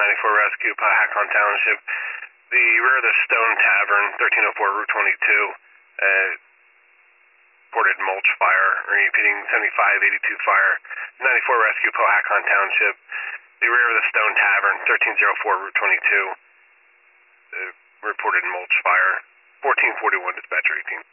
94 Rescue, Pahacon Township. The rear of the Stone Tavern, 1304 Route 22, reported mulch fire, repeating 7582 fire. 94 Rescue, Pahacon Township. The rear of the Stone Tavern, 1304 Route 22, reported mulch fire. 1441 dispatcher 18.